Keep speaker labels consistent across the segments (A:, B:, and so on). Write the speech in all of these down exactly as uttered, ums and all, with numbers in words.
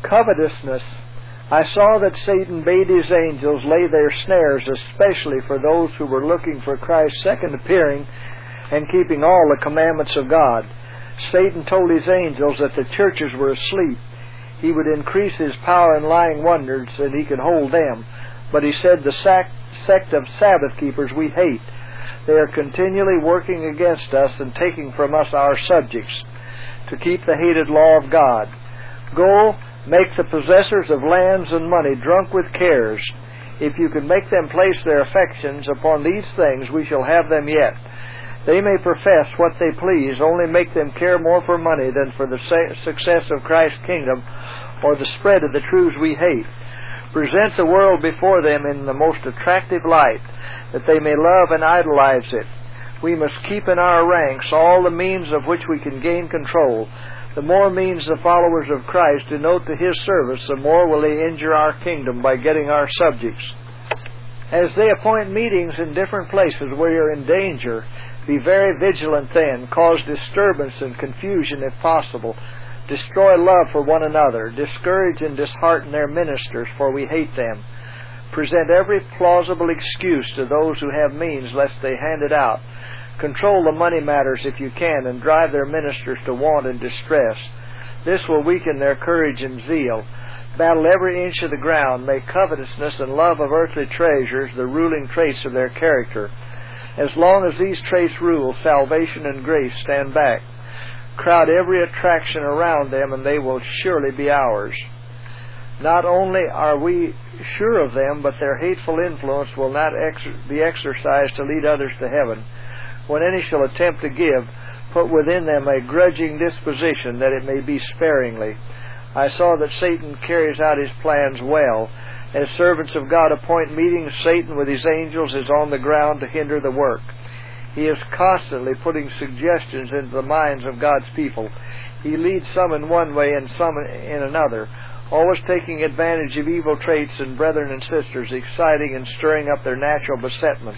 A: Covetousness. I saw that Satan bade his angels lay their snares, especially for those who were looking for Christ's second appearing and keeping all the commandments of God. Satan told his angels that the churches were asleep. He would increase his power in lying wonders, and he could hold them. But he said, the sect of Sabbath keepers we hate. They are continually working against us and taking from us our subjects to keep the hated law of God. Go, make the possessors of lands and money drunk with cares. If you can make them place their affections upon these things, we shall have them yet. They may profess what they please, only make them care more for money than for the success of Christ's kingdom or the spread of the truths we hate. Present the world before them in the most attractive light, that they may love and idolize it. We must keep in our ranks all the means of which we can gain control. The more means the followers of Christ denote to His service, the more will they injure our kingdom by getting our subjects. As they appoint meetings in different places where you're in danger, be very vigilant then. Cause disturbance and confusion if possible. Destroy love for one another. Discourage and dishearten their ministers, for we hate them. Present every plausible excuse to those who have means, lest they hand it out. Control the money matters if you can, and drive their ministers to want and distress. This will weaken their courage and zeal. Battle every inch of the ground. Make covetousness and love of earthly treasures the ruling traits of their character. As long as these traits rule, salvation and grace stand back. Crowd every attraction around them, and they will surely be ours. Not only are we sure of them, but their hateful influence will not ex- be exercised to lead others to heaven. When any shall attempt to give, put within them a grudging disposition, that it may be sparingly. I saw that Satan carries out his plans well. As servants of God appoint meetings, Satan with his angels is on the ground to hinder the work. He is constantly putting suggestions into the minds of God's people. He leads some in one way and some in another, always taking advantage of evil traits in brethren and sisters, exciting and stirring up their natural besetments.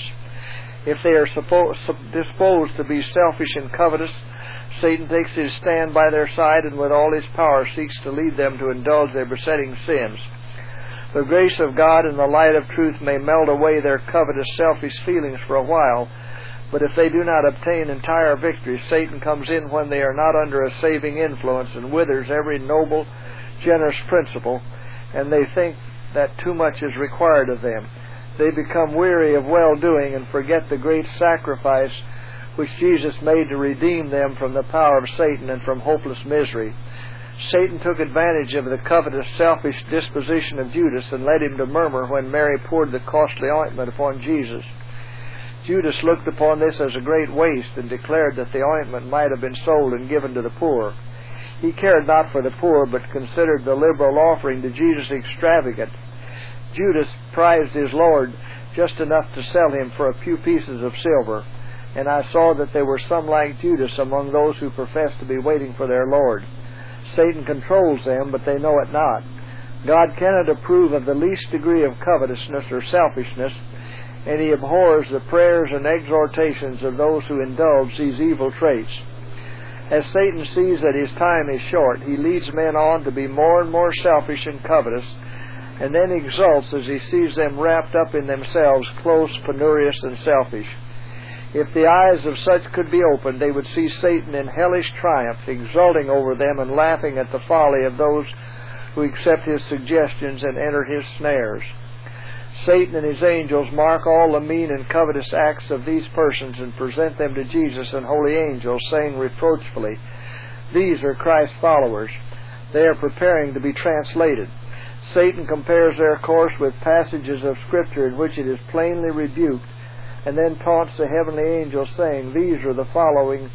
A: If they are suppo- disposed to be selfish and covetous, Satan takes his stand by their side and with all his power seeks to lead them to indulge their besetting sins. The grace of God and the light of truth may melt away their covetous, selfish feelings for a while, but if they do not obtain entire victory, Satan comes in when they are not under a saving influence and withers every noble, generous principle, and they think that too much is required of them. They become weary of well-doing and forget the great sacrifice which Jesus made to redeem them from the power of Satan and from hopeless misery. Satan took advantage of the covetous, selfish disposition of Judas and led him to murmur when Mary poured the costly ointment upon Jesus. Judas looked upon this as a great waste and declared that the ointment might have been sold and given to the poor. He cared not for the poor, but considered the liberal offering to Jesus extravagant. Judas prized his Lord just enough to sell him for a few pieces of silver, and I saw that there were some like Judas among those who profess to be waiting for their Lord. Satan controls them, but they know it not. God cannot approve of the least degree of covetousness or selfishness, and He abhors the prayers and exhortations of those who indulge these evil traits. As Satan sees that his time is short, he leads men on to be more and more selfish and covetous, and then exults as he sees them wrapped up in themselves, close, penurious, and selfish. If the eyes of such could be opened, they would see Satan in hellish triumph, exulting over them and laughing at the folly of those who accept his suggestions and enter his snares. Satan and his angels mark all the mean and covetous acts of these persons and present them to Jesus and holy angels, saying reproachfully, "These are Christ's followers. They are preparing to be translated." Satan compares their course with passages of Scripture in which it is plainly rebuked, and then taunts the heavenly angels, saying, "These are the following,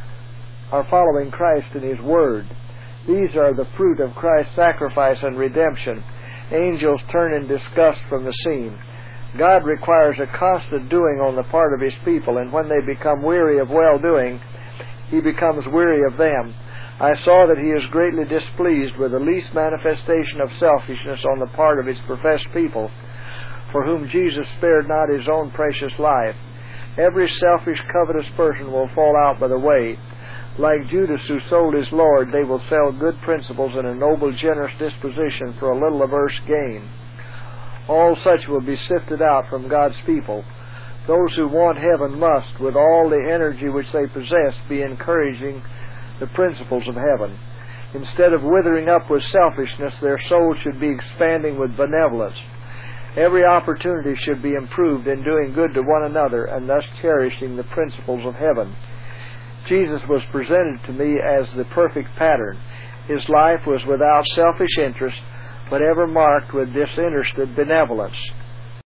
A: are following Christ in His Word. These are the fruit of Christ's sacrifice and redemption." Angels turn in disgust from the scene. God requires a constant doing on the part of His people, and when they become weary of well-doing, He becomes weary of them. I saw that He is greatly displeased with the least manifestation of selfishness on the part of His professed people, for whom Jesus spared not His own precious life. Every selfish, covetous person will fall out by the way. Like Judas, who sold his Lord, they will sell good principles and a noble, generous disposition for a little averse gain. All such will be sifted out from God's people. Those who want heaven must, with all the energy which they possess, be encouraging the principles of heaven. Instead of withering up with selfishness, their souls should be expanding with benevolence. Every opportunity should be improved in doing good to one another and thus cherishing the principles of heaven. Jesus was presented to me as the perfect pattern. His life was without selfish interest, but ever marked with disinterested benevolence.